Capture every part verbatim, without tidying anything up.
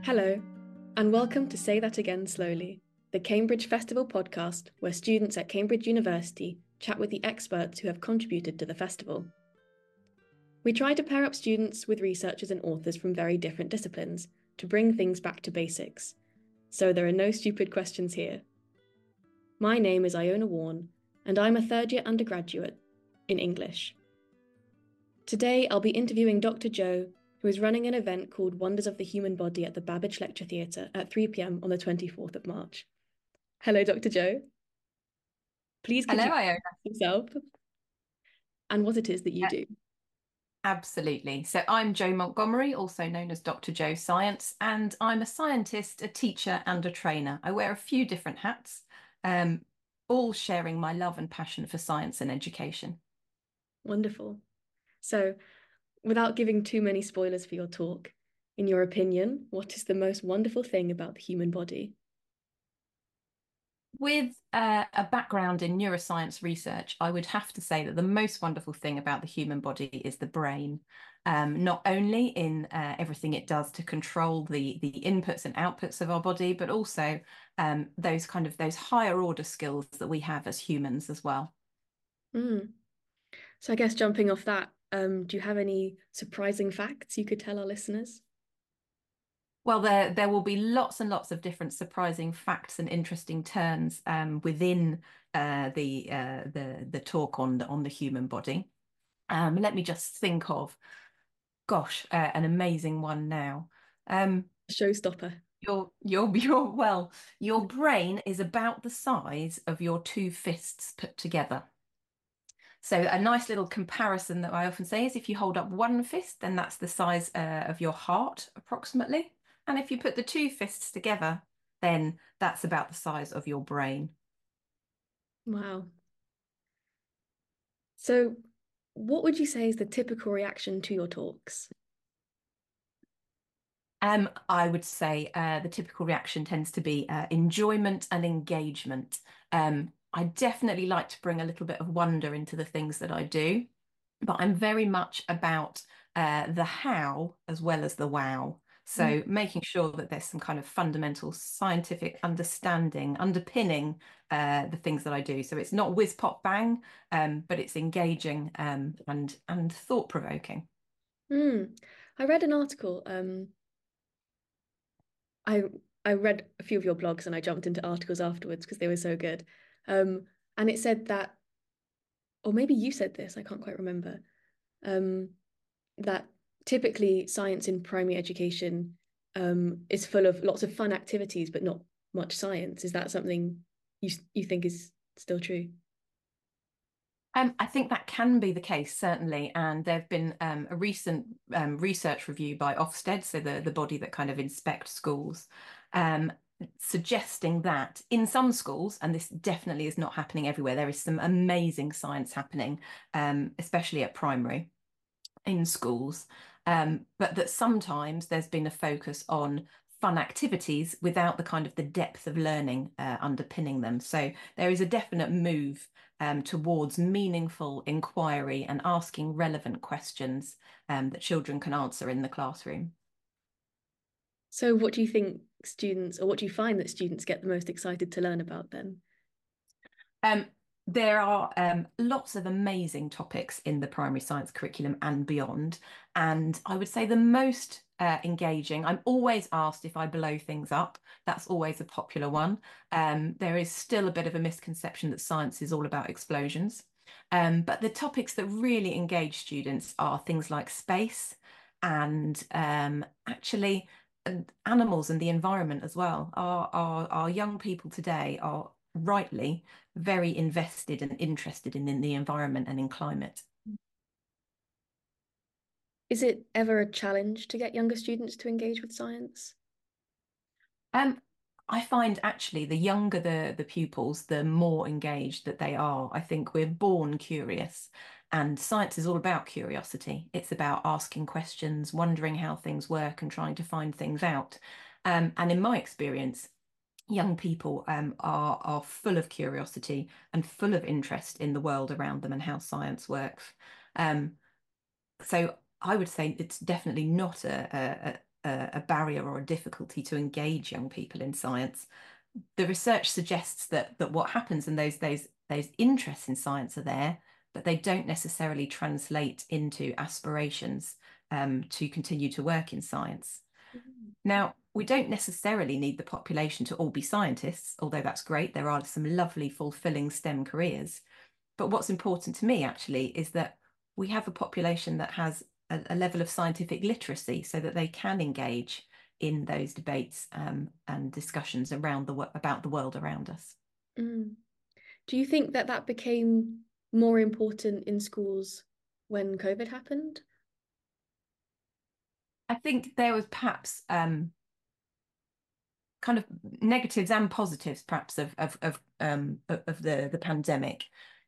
Hello, and welcome to Say That Again Slowly, the Cambridge Festival podcast where students at Cambridge University chat with the experts who have contributed to the festival. We try to pair up students with researchers and authors from very different disciplines to bring things back to basics, so there are no stupid questions here. My name is Iona Warne, and I'm a third-year undergraduate in English. Today I'll be interviewing Doctor Joe, who is running an event called Wonders of the Human Body at the Babbage Lecture Theatre at three p m on the twenty-fourth of March. Hello, Doctor Joe. Please could Hello, you Iona. introduce yourself and what it is that you Yeah, do? absolutely. So I'm Jo Montgomery, also known as Doctor Joe Science, and I'm a scientist, a teacher, and a trainer. I wear a few different hats, um, all sharing my love and passion for science and education. Wonderful. So, without giving too many spoilers for your talk, in your opinion, what is the most wonderful thing about the human body? With uh, a background in neuroscience research, I would have to say that the most wonderful thing about the human body is the brain, um, not only in uh, everything it does to control the the inputs and outputs of our body, but also um, those kind of those higher order skills that we have as humans as well. Mm. So, I guess jumping off that, um, do you have any surprising facts you could tell our listeners? Well, there there will be lots and lots of different surprising facts and interesting turns um, within uh, the uh, the the talk on the, on the human body. Um, let me just think of, gosh, uh, an amazing one now. Um, Showstopper. your your your well, your brain is about the size of your two fists put together. So a nice little comparison that I often say is if you hold up one fist, then that's the size uh, of your heart approximately. And if you put the two fists together, then that's about the size of your brain. Wow. So, what would you say is the typical reaction to your talks? Um, I would say uh, the typical reaction tends to be uh, enjoyment and engagement. Um, I definitely like to bring a little bit of wonder into the things that I do, but I'm very much about uh, the how as well as the wow. Mm. So making sure that there's some kind of fundamental scientific understanding underpinning uh, the things that I do. So it's not whiz pop bang, um, but it's engaging um, and and thought provoking. Mm. I read an article. Um, I I read a few of your blogs and I jumped into articles afterwards because they were so good. Um, and it said that, or maybe you said this, I can't quite remember, um, that typically science in primary education um, is full of lots of fun activities, but not much science. Is that something you you think is still true? Um, I think that can be the case, certainly. And there have been um, a recent um, research review by Ofsted, so the, the body that kind of inspects schools, um, suggesting that in some schools, and this definitely is not happening everywhere, there is some amazing science happening, um, especially at primary in schools, um, but that sometimes there's been a focus on fun activities without the kind of the depth of learning uh, underpinning them. So there is a definite move um, towards meaningful inquiry and asking relevant questions um, that children can answer in the classroom. So what do you think students, or what do you find that students get the most excited to learn about then? Um, there are um, lots of amazing topics in the primary science curriculum and beyond. And I would say the most uh, engaging, I'm always asked if I blow things up. That's always a popular one. Um, there is still a bit of a misconception that science is all about explosions. Um, but the topics that really engage students are things like space and um, actually uh, animals and the environment as well. Our, our, our young people today are rightly very invested and interested in, in the environment and in climate. Is it ever a challenge to get younger students to engage with science? Um, I find actually the younger the the pupils, the more engaged that they are. I think we're born curious, and science is all about curiosity. It's about asking questions, wondering how things work, and trying to find things out. Um, and in my experience, young people um, are are full of curiosity and full of interest in the world around them and how science works. Um, So I would say it's definitely not a, a, a barrier or a difficulty to engage young people in science. The research suggests that that what happens and those those those interests in science are there, but they don't necessarily translate into aspirations um, to continue to work in science. Mm. Now, we don't necessarily need the population to all be scientists, although that's great. There are some lovely, fulfilling STEM careers. But what's important to me actually is that we have a population that has a, a level of scientific literacy so that they can engage in those debates um, and discussions around the about the world around us. Mm. Do you think that that became more important in schools when COVID happened? I think there was perhaps um, kind of negatives and positives, perhaps of of of, um, of the the pandemic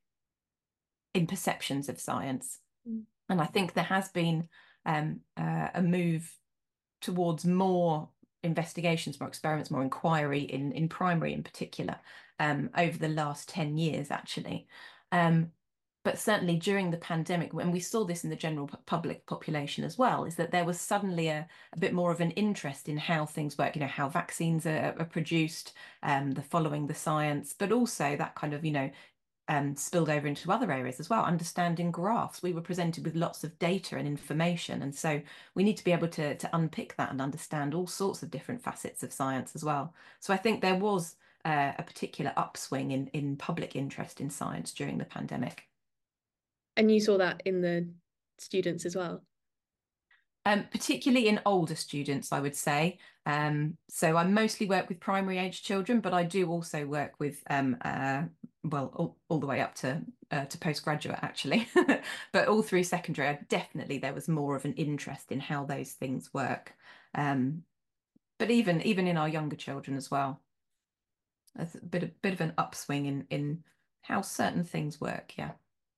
in perceptions of science, Mm. and I think there has been um, uh, a move towards more investigations, more experiments, more inquiry in, in primary in particular um, over the last ten years, actually. Um, but certainly during the pandemic, when we saw this in the general public population as well, is that there was suddenly a, a bit more of an interest in how things work, you know, how vaccines are, are produced, um, the following the science, but also that kind of, you know, um, spilled over into other areas as well, understanding graphs. We were presented with lots of data and information. And so we need to be able to, to unpick that and understand all sorts of different facets of science as well. So I think there was uh, a particular upswing in, in public interest in science during the pandemic. And you saw that in the students as well? Um, particularly in older students, I would say. Um, so I mostly work with primary age children, but I do also work with, um, uh, well, all, all the way up to uh, to postgraduate, actually. But all through secondary, I definitely there was more of an interest in how those things work. Um, but even even in our younger children as well, there's a bit of, bit of an upswing in in how certain things work. Yeah.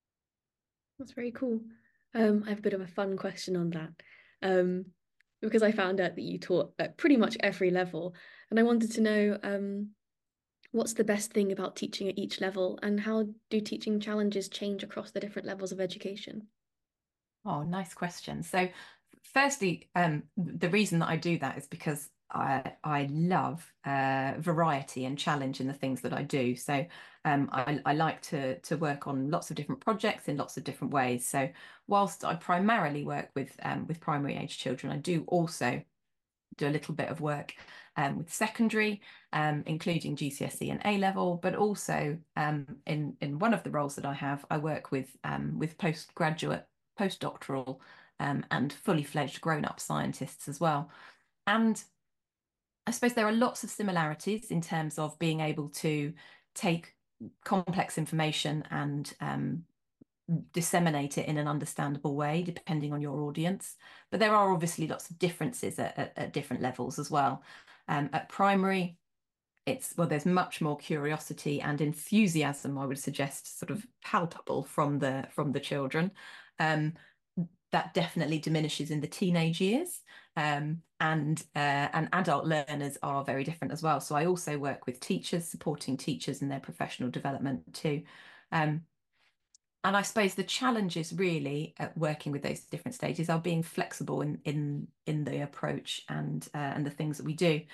That's very cool. Um, I have a bit of a fun question on that. Um, because I found out that you taught at pretty much every level, and I wanted to know um, what's the best thing about teaching at each level, and how do teaching challenges change across the different levels of education? Oh, nice question. So, firstly, um, the reason that I do that is because I I love uh, variety and challenge in the things that I do. So, um, I, I like to to work on lots of different projects in lots of different ways. So, whilst I primarily work with um, with primary age children, I do also do a little bit of work um, with secondary, um, including G C S E and A level, but also um, in in one of the roles that I have, I work with um, with postgraduate, postdoctoral, um, and fully fledged grown up scientists as well. And I suppose there are lots of similarities in terms of being able to take complex information and um, disseminate it in an understandable way, depending on your audience. But there are obviously lots of differences at, at, at different levels as well. Um, at primary, it's well, there's much more curiosity and enthusiasm, I would suggest, sort of palpable from the from the children. Um, that definitely diminishes in the teenage years. Um, and uh, and adult learners are very different as well. So I also work with teachers, supporting teachers in their professional development too. Um, and I suppose the challenges really at working with those different stages are being flexible in in in the approach and uh, and the things that we do.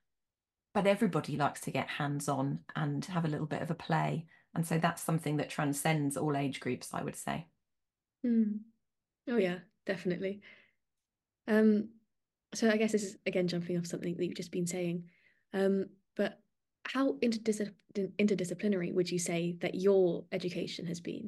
But everybody likes to get hands-on and have a little bit of a play. And so that's something that transcends all age groups, I would say. Hmm. Oh yeah, definitely. Um, so I guess this is again jumping off something that you've just been saying. Um, but how interdis interdisciplinary would you say that your education has been?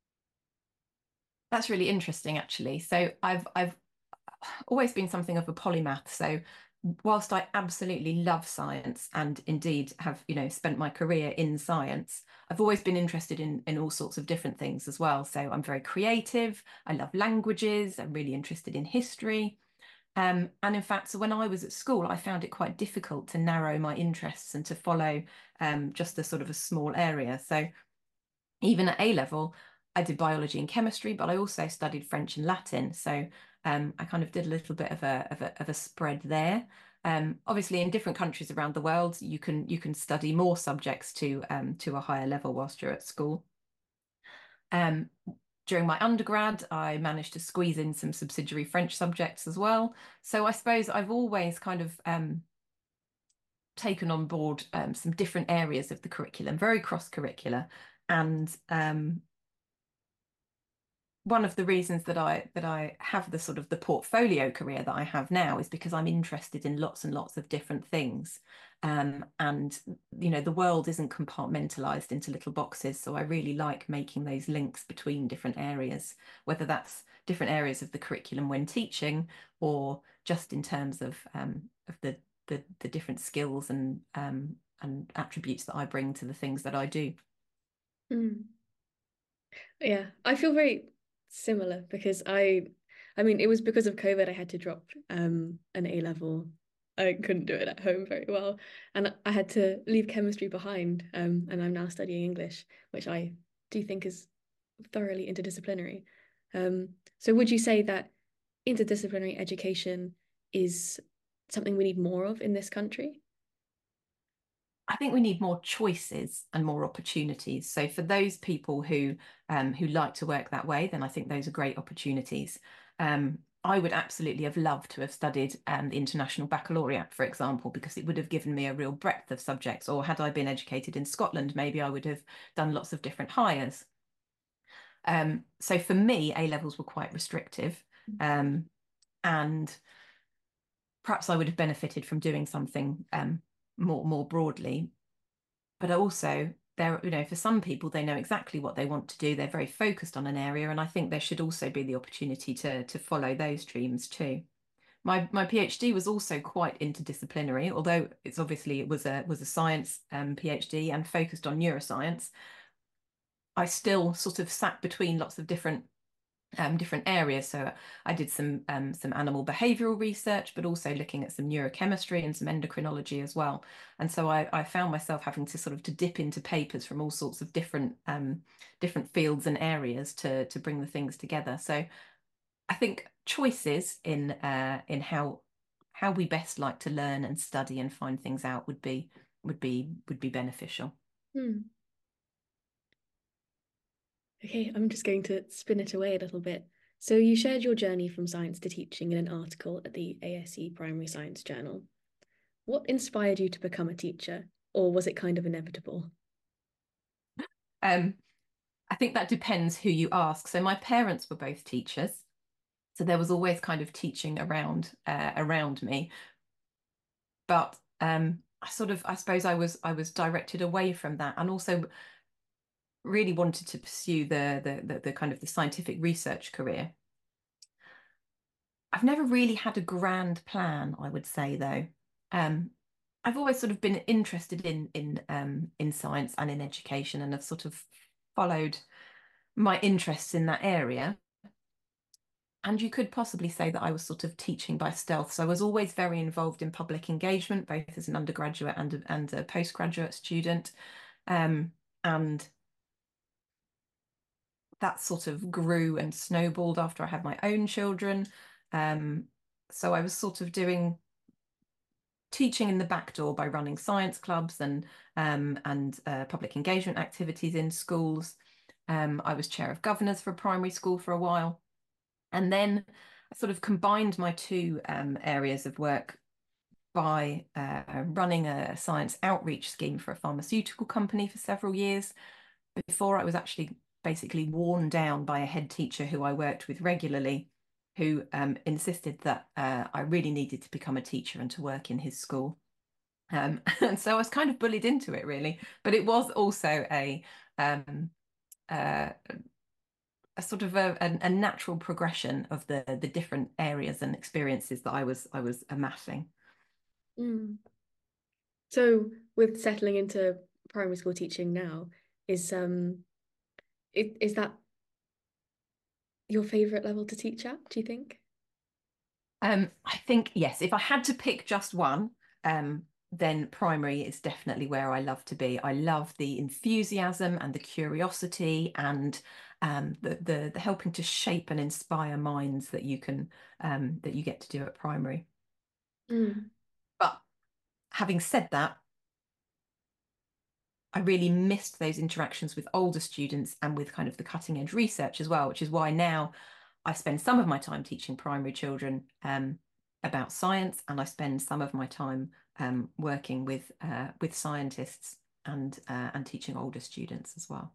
That's really interesting, actually. So I've I've always been something of a polymath. So whilst I absolutely love science and indeed have, you know, spent my career in science, I've always been interested in in all sorts of different things as well. So I'm very creative. I love languages. I'm really interested in history. Um, and in fact, so when I was at school, I found it quite difficult to narrow my interests and to follow um, just a sort of a small area. So even at A level, I did biology and chemistry, but I also studied French and Latin. So um, I kind of did a little bit of a of a, of a spread there. Um, obviously, in different countries around the world, you can you can study more subjects to um, to a higher level whilst you're at school. Um, during my undergrad, I managed to squeeze in some subsidiary French subjects as well. So I suppose I've always kind of um, taken on board um, some different areas of the curriculum, very cross-curricular. And um, one of the reasons that I that I have the sort of the portfolio career that I have now is because I'm interested in lots and lots of different things. Um, and you know, the world isn't compartmentalized into little boxes. So I really like making those links between different areas, whether that's different areas of the curriculum when teaching, or just in terms of um, of the, the the different skills and um, and attributes that I bring to the things that I do. Mm. Yeah, I feel very similar because I, I mean, it was because of COVID I had to drop um an A level. I couldn't do it at home very well, and I had to leave chemistry behind. Um, and I'm now studying English, which I do think is thoroughly interdisciplinary. Um, so would you say that interdisciplinary education is something we need more of in this country? I think we need more choices and more opportunities. So for those people who um, who like to work that way, then I think those are great opportunities. Um, I would absolutely have loved to have studied um, the International Baccalaureate, for example, because it would have given me a real breadth of subjects. Or had I been educated in Scotland, maybe I would have done lots of different hires. Um, so for me, A levels were quite restrictive, um, and perhaps I would have benefited from doing something um, more more broadly. But also there, you know, for some people, they know exactly what they want to do. They're very focused on an area, and I think there should also be the opportunity to to follow those streams too. My my PhD was also quite interdisciplinary, although it's obviously it was a was a science um, PhD and focused on neuroscience. I still sort of sat between lots of different um, different areas. So I did some um, some animal behavioral research, but also looking at some neurochemistry and some endocrinology as well. And so I, I found myself having to sort of to dip into papers from all sorts of different um, different fields and areas to to bring the things together. So I think choices in uh, in how how we best like to learn and study and find things out would be would be would be beneficial. Hmm. Okay, I'm just going to spin it away a little bit. So you shared your journey from science to teaching in an article at the A S E Primary Science Journal. What inspired you to become a teacher, or was it kind of inevitable? Um, I think that depends who you ask. So my parents were both teachers. So there was always kind of teaching around uh, around me, but um, I sort of I suppose I was I was directed away from that, and also really wanted to pursue the the the, the kind of the scientific research career. I've never really had a grand plan, I would say though. Um, I've always sort of been interested in in um, in science and in education, and have sort of followed my interests in that area. And you could possibly say that I was sort of teaching by stealth. So I was always very involved in public engagement, both as an undergraduate and a, and a postgraduate student. Um, and that sort of grew and snowballed after I had my own children. Um, so I was sort of doing teaching in the back door by running science clubs and um, and uh, public engagement activities in schools. Um, I was chair of governors for a primary school for a while. And then I sort of combined my two um, areas of work by uh, running a science outreach scheme for a pharmaceutical company for several years before I was actually basically worn down by a head teacher who I worked with regularly, who um, insisted that uh, I really needed to become a teacher and to work in his school. Um, and so I was kind of bullied into it, really. But it was also a um, uh, a sort of a, a, a natural progression of the the different areas and experiences that I was I was amassing. Mm. So with settling into primary school teaching now, is um it, is that your favorite level to teach at, do you think? Um, I think yes, if I had to pick just one, um, then primary is definitely where I love to be. I love the enthusiasm and the curiosity and um, the, the the helping to shape and inspire minds that you can um, that you get to do at primary. Mm. But having said that, I really missed those interactions with older students and with kind of the cutting edge research as well, which is why now I spend some of my time teaching primary children um, about science, and I spend some of my time um, working with uh, with scientists and uh, and teaching older students as well.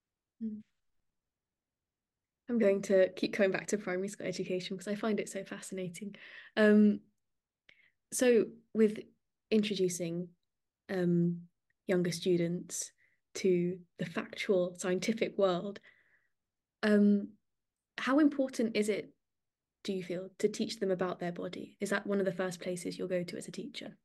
I'm going to keep going back to primary school education because I find it so fascinating. Um, so with introducing um, younger students to the factual scientific world, um, how important is it, do you feel, to teach them about their body? Is that one of the first places you'll go to as a teacher?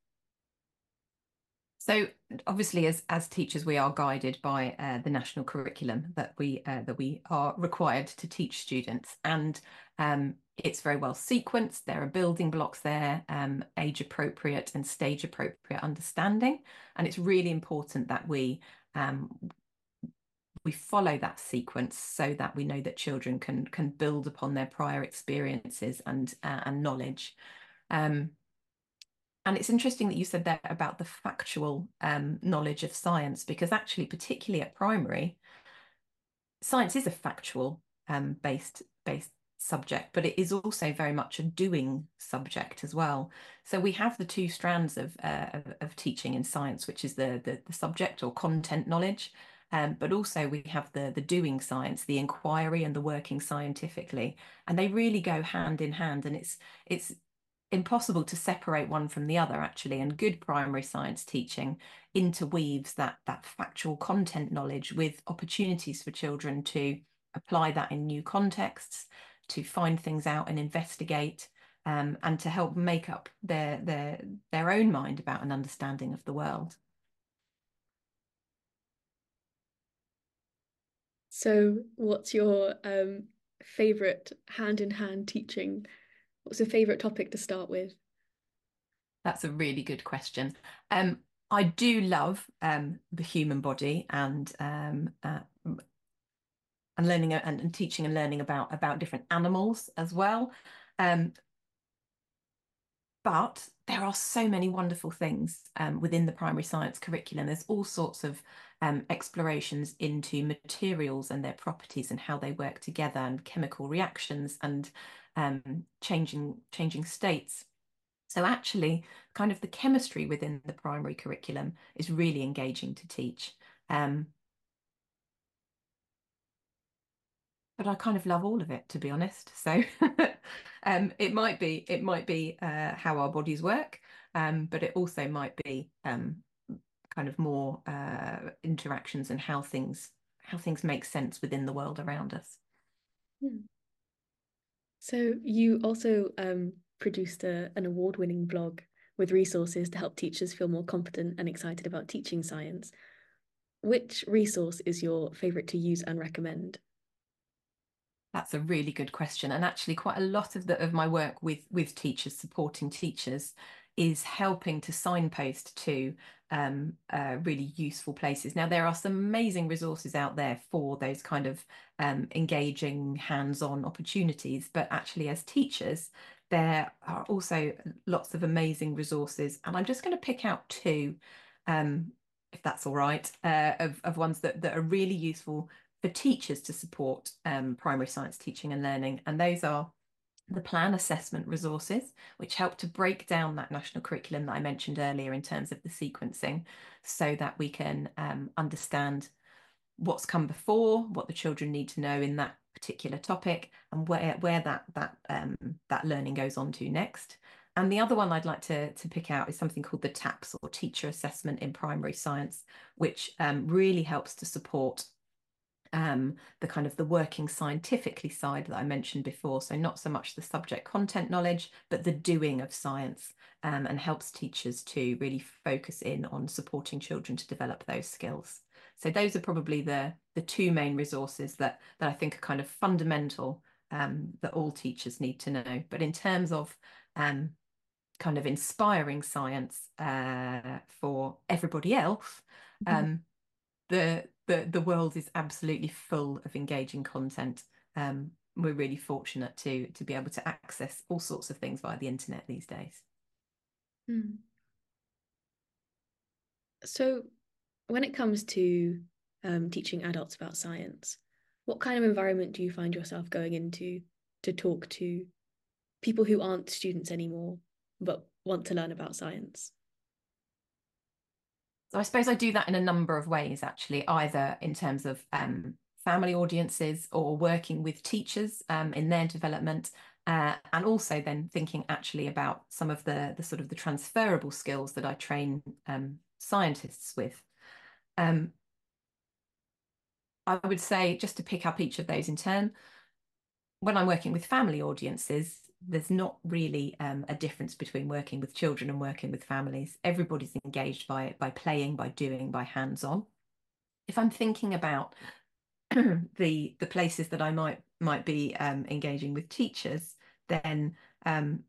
So obviously, as as teachers, we are guided by uh, the national curriculum that we uh, that we are required to teach students, and um, it's very well sequenced. There are building blocks there, um, age appropriate and stage appropriate understanding, and it's really important that we um, we follow that sequence so that we know that children can can build upon their prior experiences and uh, and knowledge. Um, and it's interesting that you said that about the factual um, knowledge of science, because actually, particularly at primary, science is a factual um, based based subject, but it is also very much a doing subject as well. So we have the two strands of uh, of, of teaching in science, which is the, the the subject or content knowledge, um, but also we have the the doing science, the inquiry and the working scientifically, and they really go hand in hand. And it's it's impossible to separate one from the other, actually. And good primary science teaching interweaves that that factual content knowledge with opportunities for children to apply that in new contexts, to find things out and investigate, um, and to help make up their their their own mind about an understanding of the world. So what's your um, favorite hand-in-hand teaching? What's your favorite topic to start with? That's a really good question. Um, I do love um, the human body and um, uh, and learning and, and teaching and learning about about different animals as well. Um, but there are so many wonderful things um, within the primary science curriculum. There's all sorts of um, explorations into materials and their properties and how they work together, and chemical reactions and um, changing changing states. So actually, kind of the chemistry within the primary curriculum is really engaging to teach. Um, but I kind of love all of it, to be honest. So um, it might be it might be uh, how our bodies work, um, but it also might be um, kind of more uh, interactions and how things how things make sense within the world around us. Hmm. So you also um, produced a, an award-winning blog with resources to help teachers feel more confident and excited about teaching science. Which resource is your favorite to use and recommend? That's a really good question. And actually, quite a lot of the of my work with with teachers, supporting teachers, is helping to signpost to um, uh, really useful places. Now, there are some amazing resources out there for those kind of um, engaging, hands-on opportunities. But actually, as teachers, there are also lots of amazing resources. And I'm just going to pick out two, um, if that's all right, uh, of, of ones that, that are really useful for teachers to support um, primary science teaching and learning. And those are the plan assessment resources, which help to break down that national curriculum that I mentioned earlier in terms of the sequencing, so that we can um, understand what's come before, what the children need to know in that particular topic, and where where that that um, that learning goes on to next. And the other one I'd like to, to pick out is something called the TAPS, or Teacher Assessment in Primary Science, which um, really helps to support um, the kind of the working scientifically side that I mentioned before. So not so much the subject content knowledge, but the doing of science, um, and helps teachers to really focus in on supporting children to develop those skills. So those are probably the the two main resources that that I think are kind of fundamental, um, that all teachers need to know. But in terms of um, kind of inspiring science uh, for everybody else, um, the the the world is absolutely full of engaging content. Um, we're really fortunate to to be able to access all sorts of things via the internet these days. Hmm. So when it comes to um, teaching adults about science, what kind of environment do you find yourself going into to talk to people who aren't students anymore, but want to learn about science? So I suppose I do that in a number of ways, actually, either in terms of um, family audiences or working with teachers um, in their development, uh, and also then thinking actually about some of the, the sort of the transferable skills that I train um, scientists with. Um, I would say, just to pick up each of those in turn, when I'm working with family audiences, there's not really um, a difference between working with children and working with families. Everybody's engaged by by playing, by doing, by hands-on. If I'm thinking about the the places that I might might be um, engaging with teachers, then um,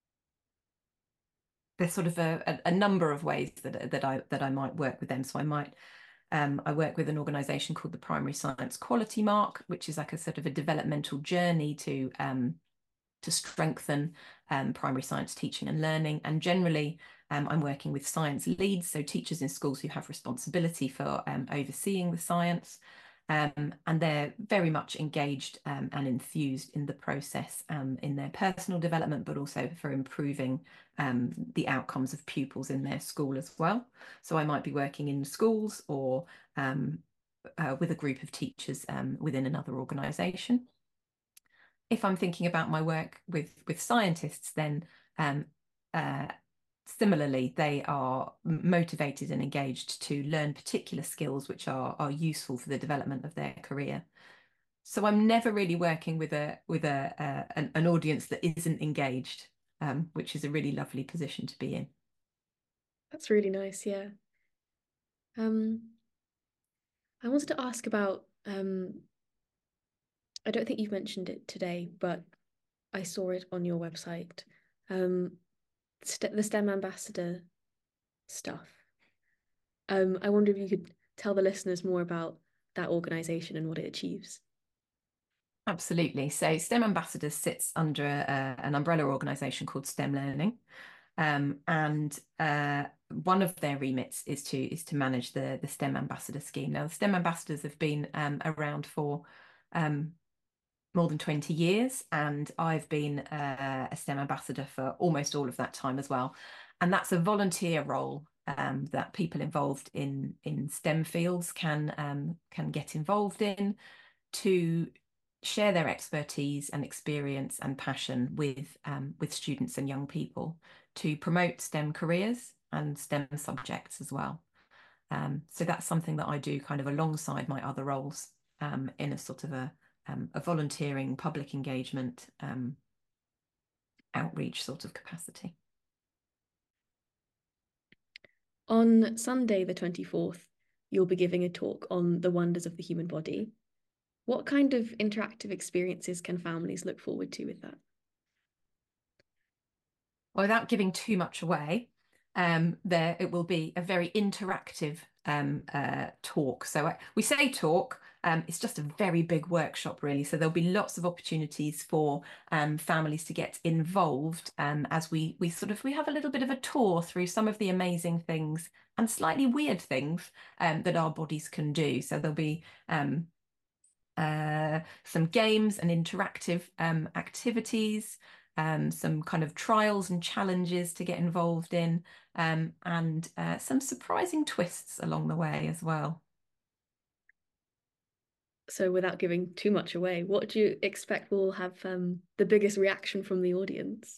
there's sort of a, a, number of ways that that I that I might work with them. So I might um, I work with an organisation called the Primary Science Quality Mark, which is like a sort of a developmental journey to um, to strengthen um, primary science teaching and learning. And generally, um, I'm working with science leads, so teachers in schools who have responsibility for um, overseeing the science. Um, and they're very much engaged um, and enthused in the process um, in their personal development, but also for improving um, the outcomes of pupils in their school as well. So I might be working in schools or um, uh, with a group of teachers um, within another organisation. If I'm thinking about my work with with scientists, then um, uh, similarly, they are motivated and engaged to learn particular skills which are are useful for the development of their career. So I'm never really working with a with a uh, an, an audience that isn't engaged, um, which is a really lovely position to be in. That's really nice, yeah. Um, I wanted to ask about, um, I don't think you've mentioned it today, but I saw it on your website. Um, st the STEM ambassador stuff. Um, I wonder if you could tell the listeners more about that organization and what it achieves. Absolutely. So STEM Ambassadors sits under uh, an umbrella organisation called STEM Learning. Um, and uh, one of their remits is to is to manage the the STEM Ambassador scheme. Now, the STEM Ambassadors have been um, around for um, more than twenty years, and I've been uh, a STEM Ambassador for almost all of that time as well. And that's a volunteer role um, that people involved in in STEM fields can um, can get involved in to share their expertise and experience and passion with um, with students and young people to promote STEM careers and STEM subjects as well. Um, so that's something that I do kind of alongside my other roles um, in a sort of a, um, a volunteering, public engagement, um, outreach sort of capacity. On Sunday, the twenty-fourth, you'll be giving a talk on the wonders of the human body. What kind of interactive experiences can families look forward to with that? Well, without giving too much away, um, there it will be a very interactive um, uh, talk. So uh, we say talk, um, it's just a very big workshop, really. So there'll be lots of opportunities for um, families to get involved um, as we we sort of we have a little bit of a tour through some of the amazing things and slightly weird things um, that our bodies can do. So there'll be um, uh, some games and interactive um, activities, um, some kind of trials and challenges to get involved in, um, and uh, some surprising twists along the way as well. So without giving too much away, what do you expect will have um, the biggest reaction from the audience?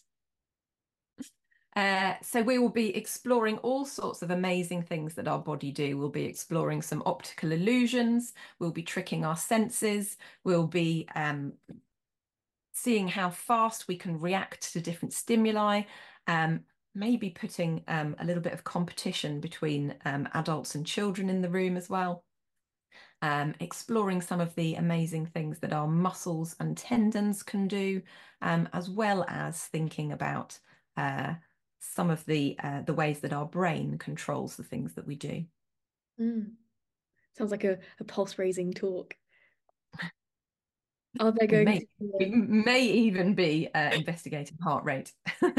Uh, so we will be exploring all sorts of amazing things that our body do. We'll be exploring some optical illusions. We'll be tricking our senses. We'll be um, seeing how fast we can react to different stimuli. Um, maybe putting um, a little bit of competition between um, adults and children in the room as well. Um, exploring some of the amazing things that our muscles and tendons can do, um, as well as thinking about uh, some of the uh, the ways that our brain controls the things that we do. Mm. Sounds like a, a pulse-raising talk. Are there We going may to be we uh, may even be uh, investigating heart rate.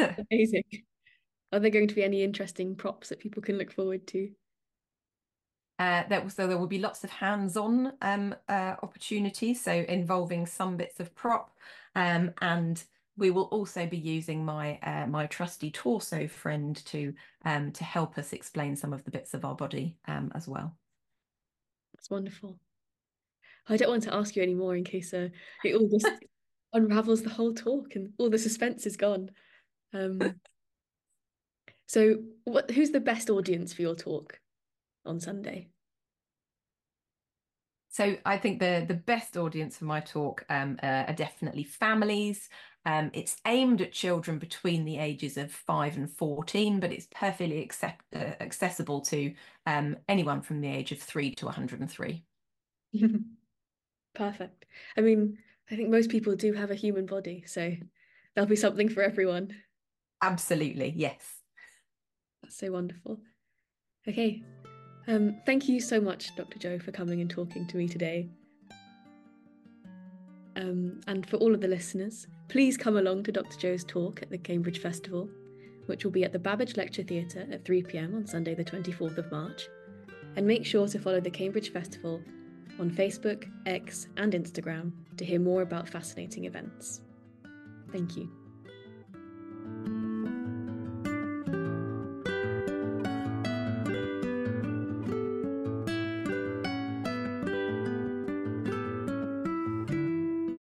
amazing? Are there going to be any interesting props that people can look forward to? Uh, there will, so there will be lots of hands-on um, uh, opportunities, so involving some bits of prop, um, and we will also be using my uh, my trusty torso friend to um, to help us explain some of the bits of our body um, as well. That's wonderful. I don't want to ask you any more in case uh, it all just unravels the whole talk and all the suspense is gone. Um, so, what? Who's the best audience for your talk on Sunday? So I think the the best audience for my talk um, uh, are definitely families. Um, it's aimed at children between the ages of five and fourteen, but it's perfectly accept, uh, accessible to um, anyone from the age of three to one hundred three. Perfect. I mean, I think most people do have a human body, so there'll be something for everyone. Absolutely, yes. That's so wonderful. Okay. Um, thank you so much, Doctor Joe, for coming and talking to me today. Um, and for all of the listeners, please come along to Doctor Joe's talk at the Cambridge Festival, which will be at the Babbage Lecture Theatre at three p m on Sunday the twenty-fourth of March. And make sure to follow the Cambridge Festival on Facebook, X and Instagram to hear more about fascinating events. Thank you.